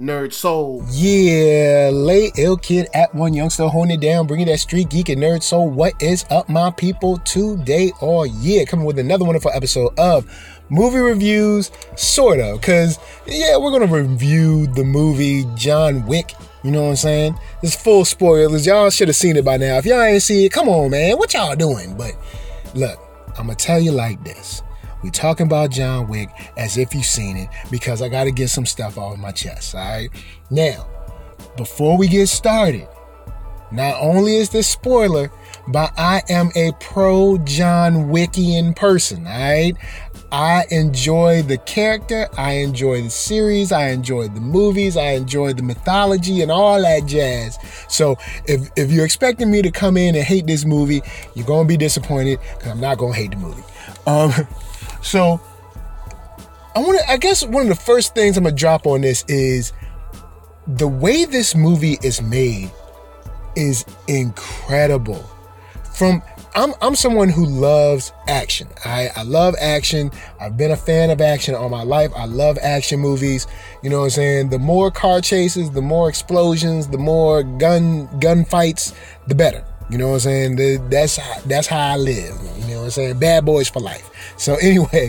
Nerd Soul. Yeah, late ill kid at one youngster holding it down, bringing that street geek and nerd soul. What is up, my people? Today, coming with another wonderful episode of movie reviews, sort of. Because, we're going to review the movie John Wick. You know what I'm saying? It's full spoilers. Y'all should have seen it by now. If y'all ain't see it, come on, man. What y'all doing? But look, I'm going to tell you like this. We talking about John Wick as if you've seen it because I got to get some stuff off my chest, all right? Now, before we get started, not only is this spoiler, but I am a pro John Wickian person, all right? I enjoy the character, I enjoy the series, I enjoy the movies, I enjoy the mythology and all that jazz. So if you're expecting me to come in and hate this movie, you're going to be disappointed because I'm not going to hate the movie. So, I guess one of the first things I'm going to drop on this is the way this movie is made is incredible. I'm someone who loves action. I love action. I've been a fan of action all my life. I love action movies. You know what I'm saying? The more car chases, the more explosions, the more gun fights, the better. You know what I'm saying? That's how I live. You know what I'm saying? Bad boys for life. So anyway,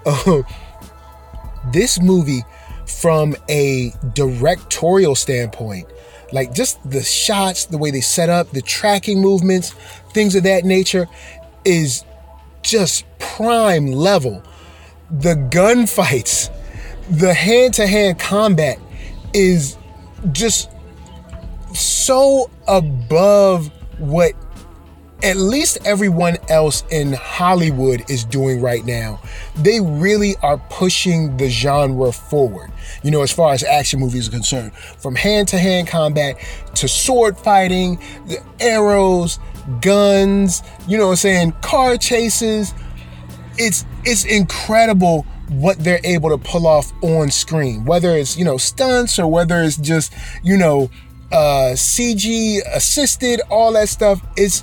this movie, from a directorial standpoint, like just the shots, the way they set up, the tracking movements, things of that nature, is just prime level. The gunfights, the hand-to-hand combat is just so above what at least everyone else in Hollywood is doing right now. They really are pushing the genre forward, you know, as far as action movies are concerned. From hand-to-hand combat to sword fighting, the arrows, guns, you know what I'm saying, car chases. It's incredible what they're able to pull off on screen, whether it's, you know, stunts or whether it's just, you know, CG assisted, all that stuff. It's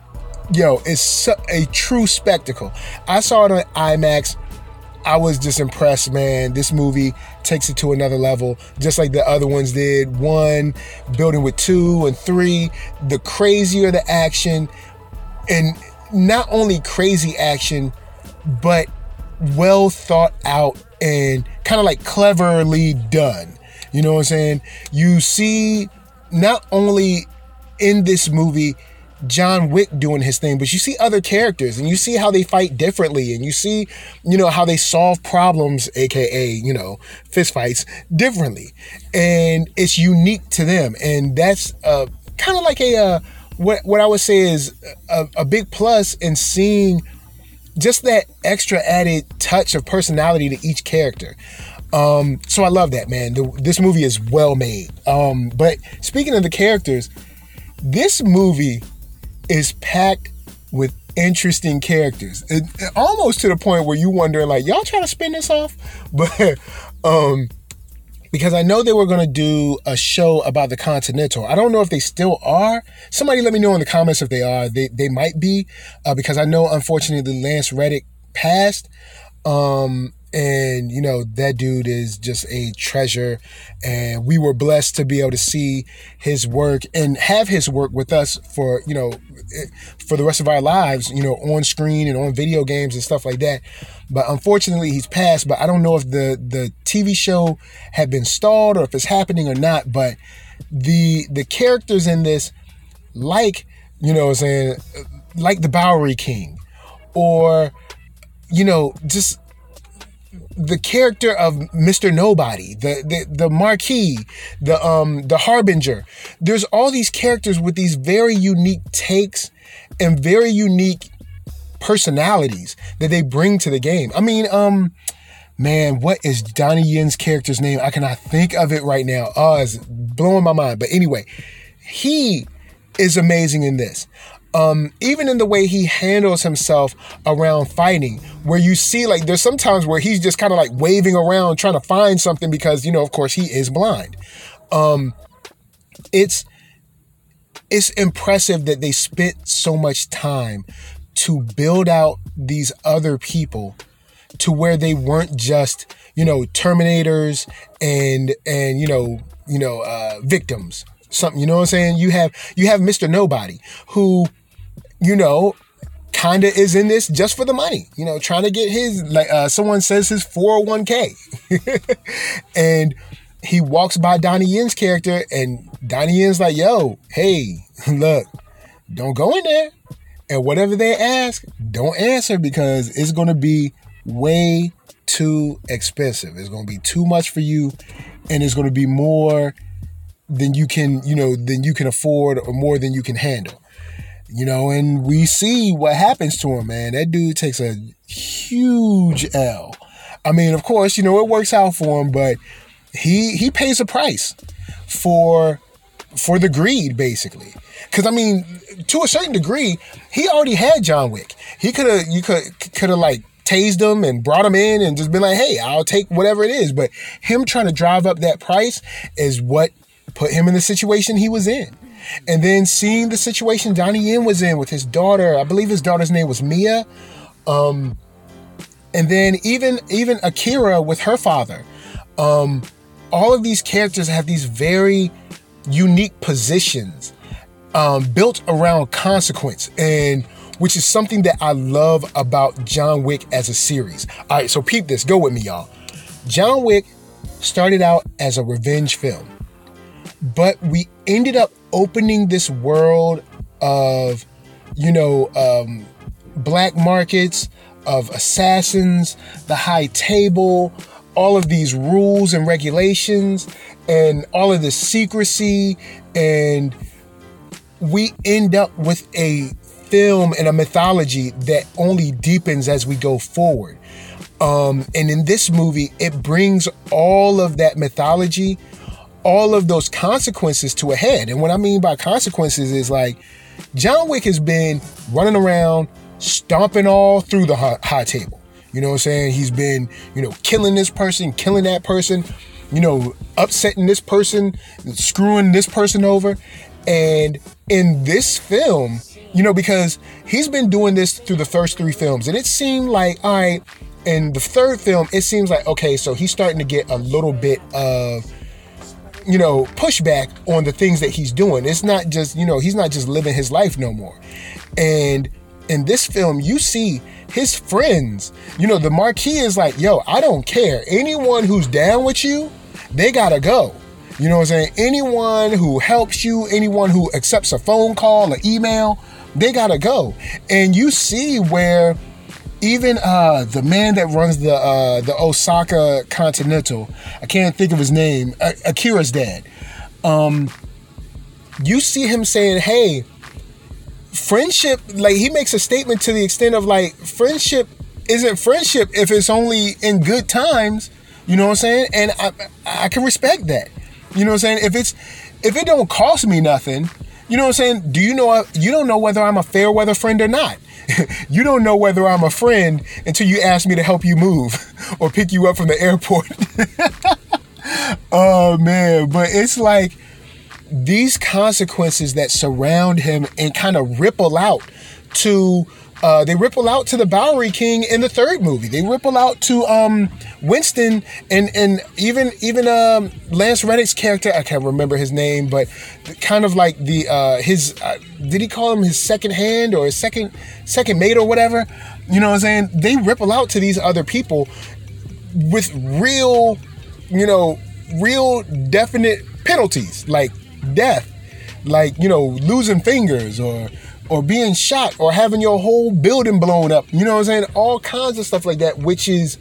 a true spectacle. I saw it on IMAX. I was just impressed, man. This movie takes it to another level, just like the other ones did. 1, building with 2 and 3, the crazier the action, and not only crazy action, but well thought out and kind of like cleverly done. You know what I'm saying? You see not only in this movie John Wick doing his thing, but you see other characters and you see how they fight differently, and you see, you know, how they solve problems, aka, you know, fist fights, differently, and it's unique to them. And that's kind of like what I would say is a big plus in seeing just that extra added touch of personality to each character. So I love that, man. This movie is well made. But speaking of the characters, this movie is packed with interesting characters. It almost to the point where you wondering, like, y'all trying to spin this off? But because I know they were going to do a show about the Continental. I don't know if they still are. Somebody let me know in the comments if they are. They might be, because I know, unfortunately, Lance Reddick passed. And, you know, that dude is just a treasure. And we were blessed to be able to see his work and have his work with us for, you know, for the rest of our lives, you know, on screen and on video games and stuff like that. But unfortunately, he's passed. But I don't know if the TV show had been stalled or if it's happening or not. But the characters in this, like, you know what I'm saying, like the Bowery King, or, you know, just the character of Mr. Nobody, the Marquis, the Harbinger. There's all these characters with these very unique takes and very unique personalities that they bring to the game. I mean, man, what is Donnie Yen's character's name? I cannot think of it right now. Oh, it's blowing my mind. But anyway, he is amazing in this. Even in the way he handles himself around fighting, where you see, like, there's sometimes where he's just kind of like waving around trying to find something because, you know, of course he is blind. It's impressive that they spent so much time to build out these other people to where they weren't just, Terminators and victims. Something, you know what I'm saying? You have Mr. Nobody who, kind of is in this just for the money, trying to get his, someone says his 401k. And he walks by Donnie Yen's character, and Donnie Yen's like, yo, hey, look, don't go in there. And whatever they ask, don't answer, because it's going to be way too expensive. It's going to be too much for you, and it's going to be more than you can, afford, or more than you can handle. And we see what happens to him, man. That dude takes a huge L. I mean, of course, it works out for him, but he pays a price for the greed, basically. Because, I mean, to a certain degree, he already had John Wick. You could have tased him and brought him in and just been like, hey, I'll take whatever it is. But him trying to drive up that price is what put him in the situation he was in. And then seeing the situation Donnie Yen was in with his daughter, I believe his daughter's name was Mia. And then even Akira with her father. All of these characters have these very unique positions built around consequence, and which is something that I love about John Wick as a series. All right, so peep this. Go with me, y'all. John Wick started out as a revenge film, but we ended up opening this world of, black markets, of assassins, the high table, all of these rules and regulations, and all of this secrecy, and we end up with a film and a mythology that only deepens as we go forward. And in this movie, it brings all of that mythology, all of those consequences to a head. And what I mean by consequences is like, John Wick has been running around, stomping all through the high table. You know what I'm saying? He's been, killing this person, killing that person, upsetting this person, screwing this person over. And in this film, because he's been doing this through the first 3 films, and it seemed like, all right, in the third film, it seems like, okay, so he's starting to get a little bit of, pushback on the things that he's doing. It's not just, he's not just living his life no more. And in this film, you see his friends, the Marquis is like, yo, I don't care. Anyone who's down with you, they gotta go. You know what I'm saying? Anyone who helps you, anyone who accepts a phone call, an email, they gotta go. And you see where even the man that runs the Osaka Continental, I can't think of his name, Akira's dad. You see him saying, hey, friendship, like he makes a statement to the extent of like, friendship isn't friendship if it's only in good times. You know what I'm saying? And I can respect that. You know what I'm saying? If it don't cost me nothing, you know what I'm saying? You don't know whether I'm a fair weather friend or not. You don't know whether I'm a friend until you ask me to help you move or pick you up from the airport. Oh man, but it's like these consequences that surround him and kind of ripple out to they ripple out to the Bowery King in the third movie. They ripple out to Winston and even Lance Reddick's character. I can't remember his name, but kind of like his did he call him his second hand or his second mate or whatever? You know what I'm saying? They ripple out to these other people with real definite penalties like death, like losing fingers or being shot or having your whole building blown up. You know what I'm saying? All kinds of stuff like that, which is,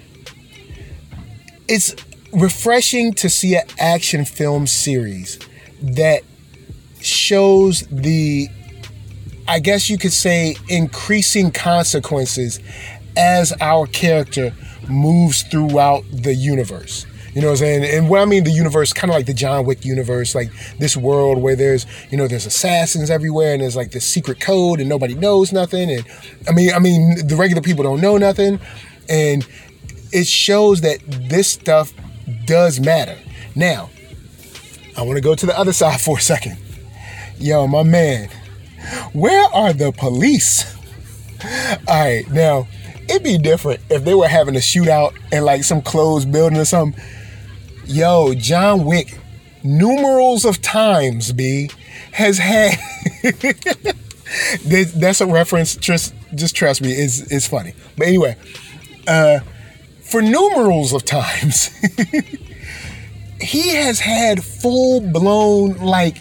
it's refreshing to see an action film series that shows the, I guess you could say, increasing consequences as our character moves throughout the universe. You know what I'm saying? And what I mean the universe, kind of like the John Wick universe, like this world where there's assassins everywhere and there's like this secret code and nobody knows nothing. And I mean, the regular people don't know nothing. And it shows that this stuff does matter. Now, I want to go to the other side for a second. Yo, my man, where are the police? All right, now, it'd be different if they were having a shootout in like some closed building or something. Yo, John Wick, numerals of times, has had. That's a reference. Just trust me, it's funny. But anyway, for numerals of times, he has had full-blown, like,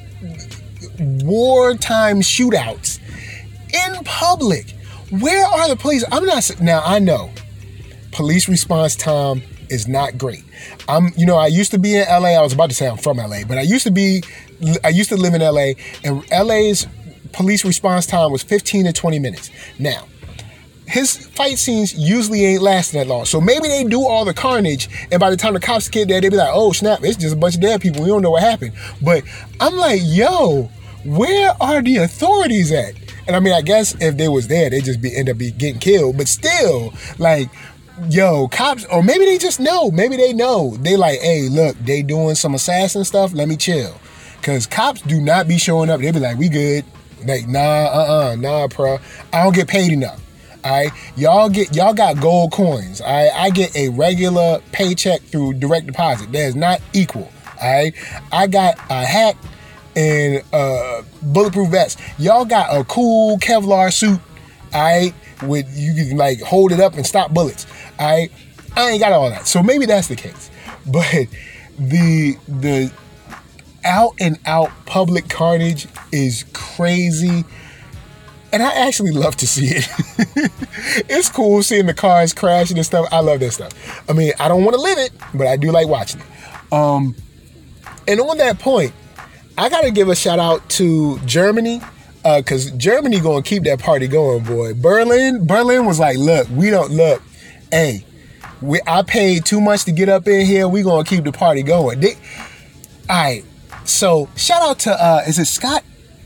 wartime shootouts in public. Where are the police? Now, I know police response time is not great. I used to be in LA. I was about to say I'm from LA, but I used to live in LA, and LA's police response time was 15 to 20 minutes. Now, his fight scenes usually ain't lasting that long. So maybe they do all the carnage, and by the time the cops get there, they be like, oh, snap, it's just a bunch of dead people. We don't know what happened. But I'm like, yo, where are the authorities at? And I mean, I guess if they was there, they'd just end up getting killed. But still, like, yo, cops, or maybe they just know. Maybe they know. They like, hey, look, they doing some assassin stuff. Let me chill. Because cops do not be showing up. They be like, we good. Like, nah, bro. I don't get paid enough. All right, y'all got gold coins. All right, I get a regular paycheck through direct deposit. That is not equal. All right, I got a hat and bulletproof vest. Y'all got a cool Kevlar suit. All right, with you can like hold it up and stop bullets. All right, I ain't got all that. So maybe that's the case. But the out and out public carnage is crazy. And I actually love to see it. It's cool seeing the cars crashing and stuff. I love that stuff. I mean, I don't want to live it, but I do like watching it. And on that point, I got to give a shout out to Germany, because Germany going to keep that party going, boy. Berlin was like, look, hey, I paid too much to get up in here. We going to keep the party going. All right, so shout out to, is it Scott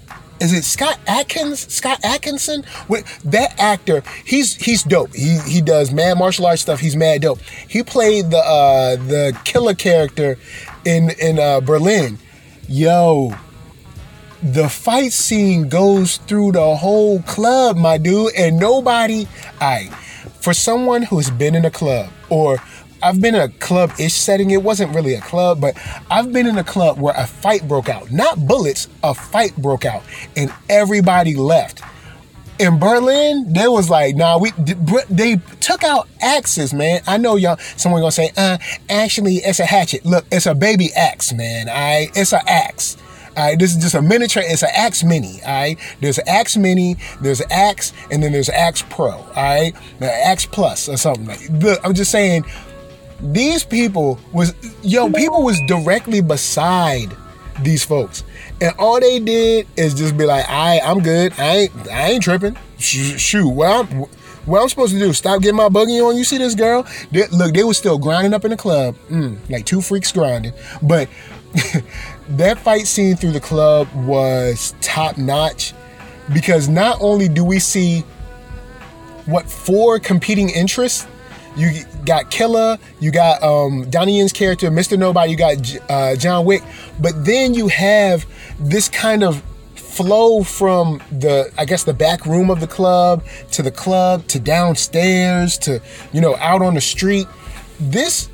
Atkinson? That actor, he's dope. He does mad martial arts stuff. He's mad dope. He played the killer character in Berlin. Yo, the fight scene goes through the whole club, my dude, and nobody. For someone who's been in a club, or I've been in a club-ish setting. It wasn't really a club, but I've been in a club where a fight broke out. Not bullets, a fight broke out, and everybody left. In Berlin, they was like, nah, they took out axes, man. I know y'all, someone gonna say, actually, it's a hatchet. Look, it's a baby axe, man, all right? It's an axe. All right, this is just a miniature. It's an Axe Mini. All right, there's an Axe Mini, there's an Axe, and then there's an Axe Pro. All right, the Axe Plus or something like. Look, I'm just saying. These people was directly beside these folks, and all they did is just be like, I'm good. I ain't tripping. Shoot, what I'm supposed to do? Stop getting my buggy on? You see this girl? They was still grinding up in the club, like two freaks grinding. But that fight scene through the club was top notch, because not only do we see 4 competing interests. You got Killer, you got Donnie Yen's character, Mr. Nobody, you got John Wick, but then you have this kind of flow from the back room of the club to downstairs to, out on the street. This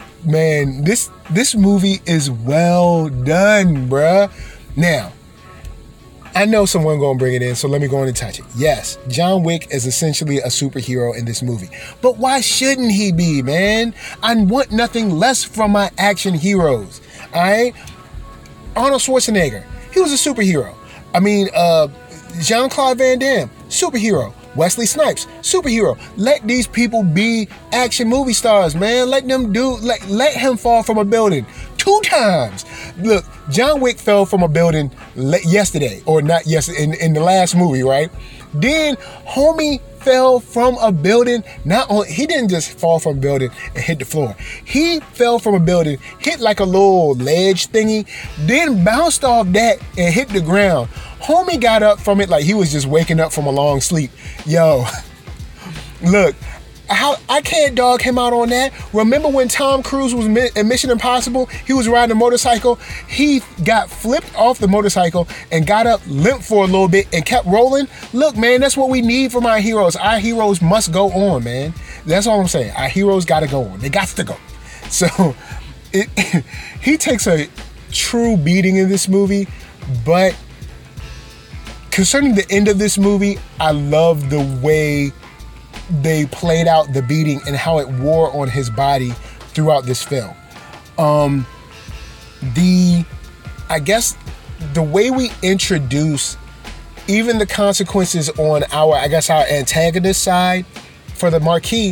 movie is well done, bruh. Now, I know someone gonna bring it in, so let me go on and touch it. Yes, John Wick is essentially a superhero in this movie. But why shouldn't he be, man? I want nothing less from my action heroes, all right? Arnold Schwarzenegger, he was a superhero. I mean, Jean-Claude Van Damme, superhero. Wesley Snipes, superhero. Let these people be action movie stars, man. Let him fall from a building 2 times. Look, John Wick fell from a building yesterday, or not yesterday, in the last movie, right? Then homie fell from a building. He didn't just fall from a building and hit the floor. He fell from a building, hit like a little ledge thingy, then bounced off that and hit the ground. Homie got up from it like he was just waking up from a long sleep. Yo, look, How I can't dog him out on that. Remember when Tom Cruise was in Mission Impossible? He was riding a motorcycle. He got flipped off the motorcycle and got up, limped for a little bit, and kept rolling. Look, man, that's what we need from our heroes. Our heroes must go on, man. That's all I'm saying. Our heroes got to go on. They got to go. So he takes a true beating in this movie, but concerning the end of this movie, I love the way they played out the beating and how it wore on his body throughout this film. I guess the way we introduce even the consequences on our antagonist side for the Marquis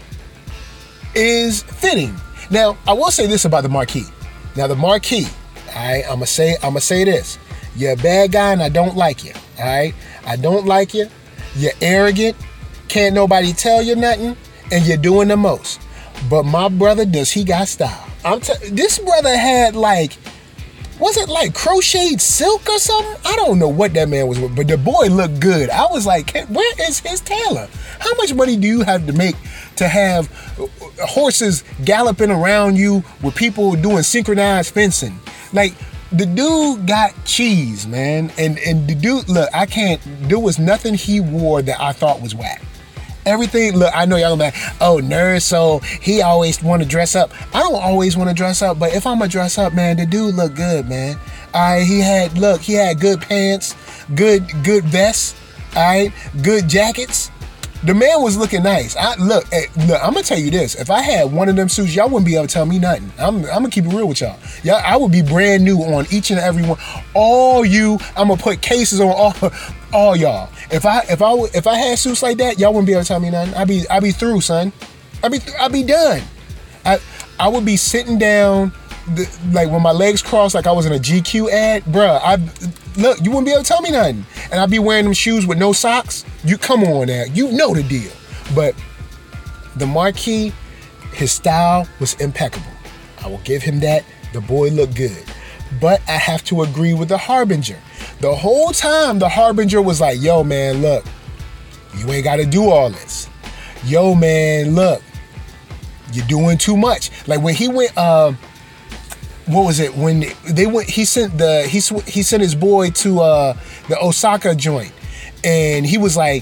is fitting. Now, I will say this about the Marquis. Now, the Marquis, I'm gonna say this. You're a bad guy and I don't like you. All right, I don't like you. You're arrogant. Can't nobody tell you nothing, and you're doing the most. But my brother, does he got style? This brother had was it like crocheted silk or something? I don't know what that man was with, but the boy looked good. I was like, where is his tailor? How much money do you have to make to have horses galloping around you with people doing synchronized fencing? Like, the dude got cheese, man. And the dude, look, there was nothing he wore that I thought was whack. Everything, look, I know y'all gonna be like, oh, nerd, so he always want to dress up. I don't always want to dress up, but if I'm gonna dress up, man, the dude look good, man. He had good pants, good vests, all right, good jackets. The man was looking nice. Look, I'm gonna tell you this. If I had one of them suits, y'all wouldn't be able to tell me nothing. I'm gonna keep it real with y'all. I would be brand new on each and every one. I'm gonna put cases on all y'all. If I had suits like that, y'all wouldn't be able to tell me nothing. I'd be through, son. I'd be done. I would be sitting down, like when my legs crossed, like I was in a GQ ad, bruh. Look, you wouldn't be able to tell me nothing. And I'd be wearing them shoes with no socks. You come on now. You know the deal. But the Marquis, his style was impeccable. I will give him that. The boy looked good. But I have to agree with the Harbinger. The whole time, the Harbinger was like, yo, man, look, you ain't got to do all this. Yo, man, look, you're doing too much. Like when he went, what was it? When they went, he sent his boy to the Osaka joint, and he was like,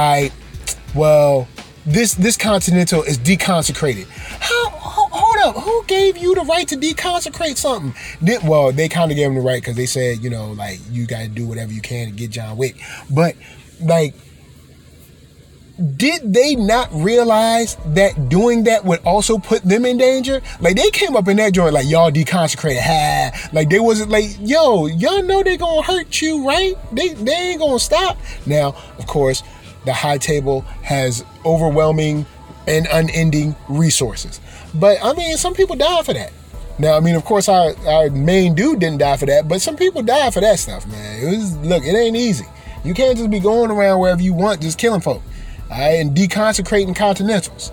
this Continental is deconsecrated. Hold up, who gave you the right to deconsecrate something? They kind of gave him the right because they said, you got to do whatever you can to get John Wick. But did they not realize that doing that would also put them in danger? Like, they came up in that joint like, y'all deconsecrated. Like, they wasn't like, yo, y'all know they gonna hurt you, right? They ain't gonna stop. Now, of course, the high table has overwhelming and unending resources. But, I mean, some people die for that. Now, I mean, of course, our main dude didn't die for that, but some people die for that stuff, man. It ain't easy. You can't just be going around wherever you want, just killing folk. All right, and deconsecrating Continentals.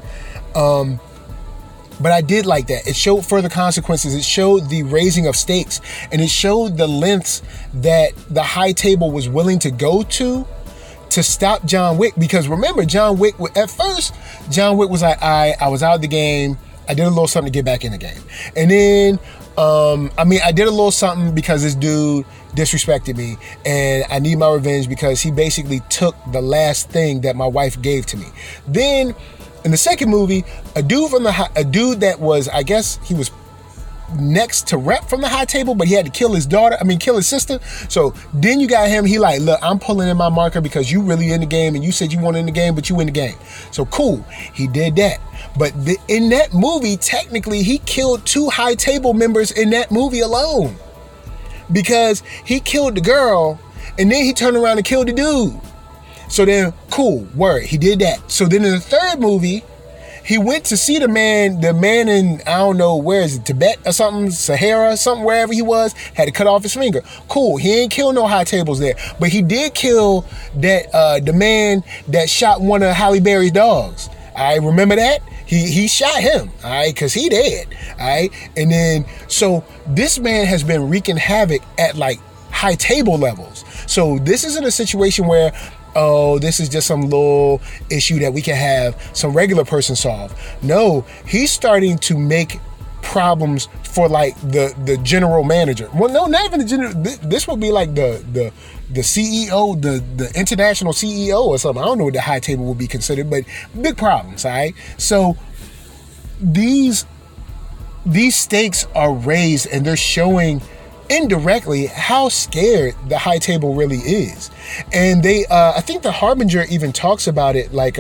But I did like that. It showed further consequences. It showed the raising of stakes, and it showed the lengths that the high table was willing to go to stop John Wick. Because remember, at first, John Wick was like, I was out of the game. I did a little something to get back in the game. And then, I did a little something because this dude disrespected me, and I need my revenge because he basically took the last thing that my wife gave to me. Then in the second movie, a dude that was, I guess he was next to rep from the high table, but he had to kill his sister. So then you got him, he like, look, I'm pulling in my marker because you really in the game, and you said you weren't in the game, but you in the game. So cool, he did that. But in that movie, technically, he killed 2 high table members in that movie alone. Because he killed the girl, and then he turned around and killed the dude. So then, cool, word, he did that. So then in the third movie, he went to see the man in, I don't know, where is it, Tibet or something, Sahara, something, wherever he was, had to cut off his finger. Cool, he ain't killed no high tables there. But he did kill the man that shot one of Halle Berry's dogs. I remember that. He shot him, all right, because he dead, all right? And then, so this man has been wreaking havoc at, like, high table levels. So this isn't a situation where oh, this is just some little issue that we can have some regular person solve. No, he's starting to make problems for like the general manager. Well, no, not even the general. This would be like the CEO, the international CEO or something. I don't know what the high table would be considered, but big problems. All right, so these stakes are raised, and they're showing indirectly how scared the high table really is. And they I think the Harbinger even talks about it, like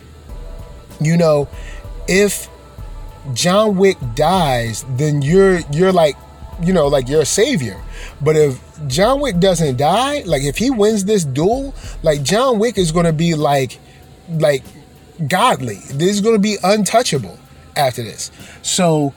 if John Wick dies, then you're like, like you're a savior. But if John Wick doesn't die, like if he wins this duel, like John Wick is going to be like godly. This is going to be untouchable after this. So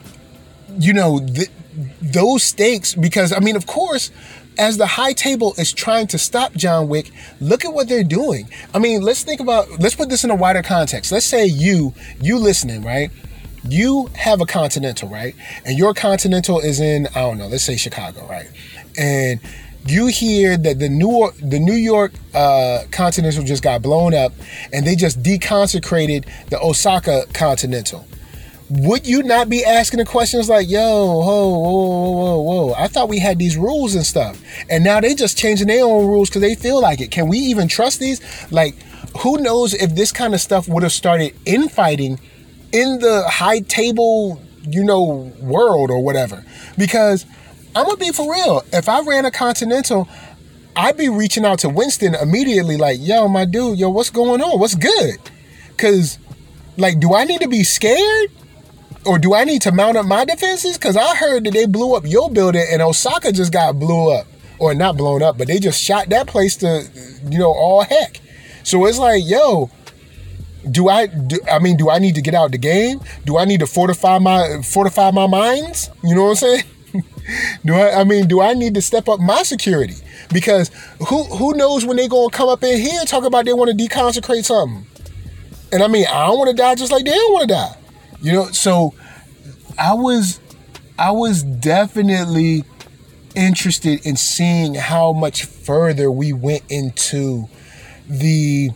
those stakes, because I mean, of course, as the high table is trying to stop John Wick, look at what they're doing. I mean, let's put this in a wider context. Let's say you listening, right? You have a Continental, right? And your Continental is in, I don't know, let's say Chicago, right? And you hear that the New York Continental just got blown up, and they just deconsecrated the Osaka Continental. Would you not be asking the questions like, yo, whoa, I thought we had these rules and stuff, and now they just changing their own rules because they feel like it. Can we even trust these? Like, who knows if this kind of stuff would have started infighting in the high table, world or whatever. Because I'm going to be for real. If I ran a Continental, I'd be reaching out to Winston immediately like, yo, my dude, what's going on? What's good? Because, like, do I need to be scared? Or do I need to mount up my defenses? Because I heard that they blew up your building and Osaka just got blew up. Or not blown up, but they just shot that place to, all heck. So it's like, yo, do I need to get out the game? Do I need to fortify my mines? You know what I'm saying? Do I need to step up my security? Because who knows when they gonna come up in here and talk about they want to deconsecrate something. And I mean, I don't want to die just like they don't want to die. So I was definitely interested in seeing how much further we went into the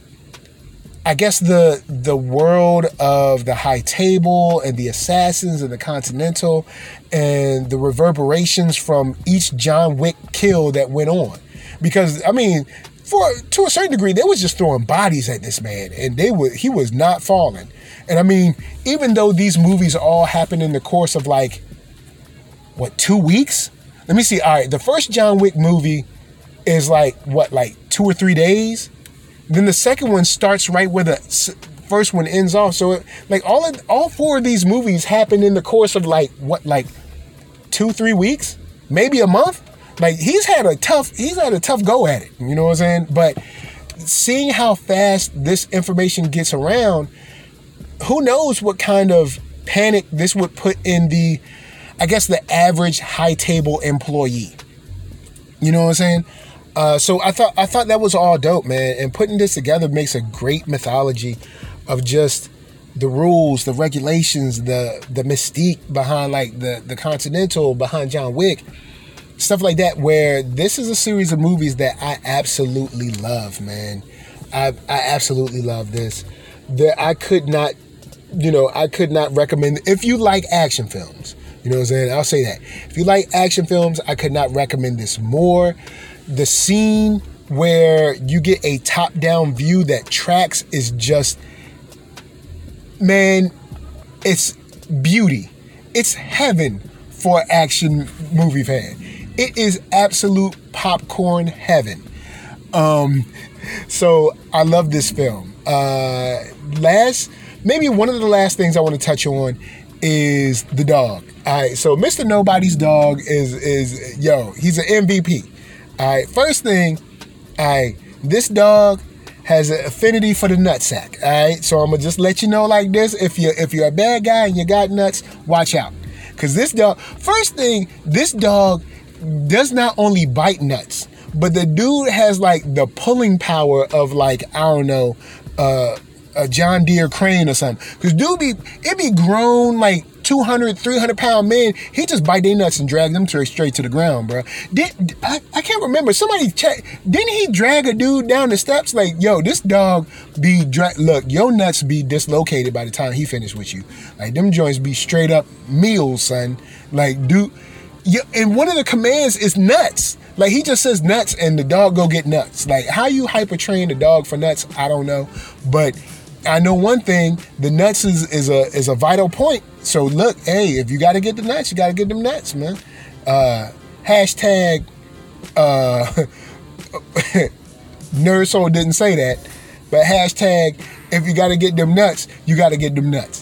world of the high table and the assassins and the Continental and the reverberations from each John Wick kill that went on. Because, I mean, to a certain degree, they was just throwing bodies at this man, and he was not falling. And I mean, even though these movies all happened in the course of 2 weeks? Let me see. All right, the first John Wick movie is 2 or 3 days? Then the second one starts right where the first one ends off. So all four of these movies happened in the course of 2-3 weeks, maybe a month. Like he's had a tough go at it. You know what I'm saying? But seeing how fast this information gets around, who knows what kind of panic this would put in the average high table employee. You know what I'm saying? So I thought that was all dope, man. And putting this together makes a great mythology of just the rules, the regulations, the mystique behind the Continental, behind John Wick, stuff like that, where this is a series of movies that I absolutely love, man. I absolutely love this. I could not recommend, if you like action films, you know what I'm saying? I'll say that. If you like action films, I could not recommend this more. The scene where you get a top-down view that tracks is just, man, it's beauty. It's heaven for an action movie fan. It is absolute popcorn heaven. So I love this film. Maybe one of the last things I want to touch on is the dog. All right, so Mr. Nobody's dog is he's an MVP. All right, first thing, this dog has an affinity for the nutsack. All right, so I'm gonna just let you know like this: if you're a bad guy and you got nuts, watch out, because this dog. First thing, this dog does not only bite nuts, but the dude has the pulling power of a John Deere crane or something. Because it be grown like 200, 300-pound men. He just bite their nuts and drag them straight to the ground, bro. I can't remember. Somebody check. Didn't he drag a dude down the steps? Like, yo, this dog be look, your nuts be dislocated by the time he finished with you. Like, them joints be straight up meals, son. Like, dude. Yeah, and one of the commands is nuts. Like, he just says nuts and the dog go get nuts. Like, how you hyper train the dog for nuts, I don't know. But I know one thing, the nuts is a vital point. So look, hey, if you gotta get the nuts, you gotta get them nuts, man. Hashtag Nerd Soul didn't say that, but hashtag if you gotta get them nuts, you gotta get them nuts.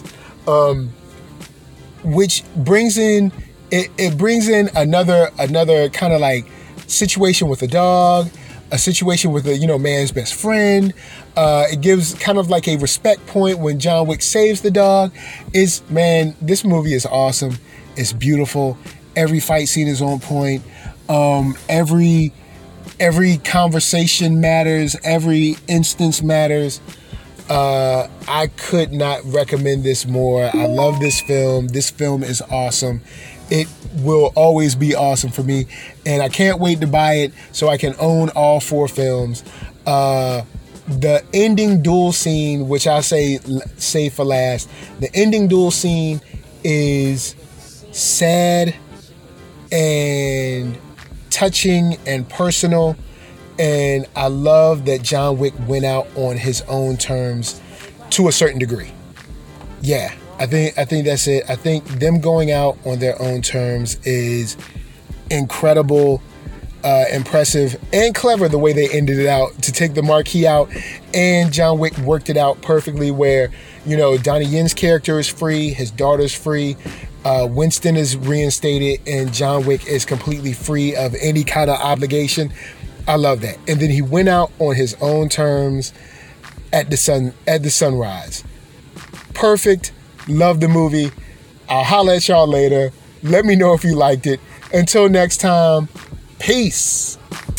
Which brings in it brings in another kind of like situation with a dog, a situation with a man's best friend. It gives kind of like a respect point when John Wick saves the dog. This movie is awesome. It's beautiful. Every fight scene is on point. Every conversation matters. Every instance matters. I could not recommend this more. I love this film. This film is awesome. It will always be awesome for me, and I can't wait to buy it so I can own all 4 films. The ending duel scene, which I say for last, the ending duel scene is sad and touching and personal, and I love that John Wick went out on his own terms to a certain degree. Yeah. I think that's it. I think them going out on their own terms is incredible, impressive, and clever the way they ended it out to take the marquee out, and John Wick worked it out perfectly where, Donnie Yen's character is free, his daughter's free, Winston is reinstated, and John Wick is completely free of any kind of obligation. I love that. And then he went out on his own terms at the sunrise. Perfect. Love the movie. I'll holler at y'all later. Let me know if you liked it. Until next time, peace.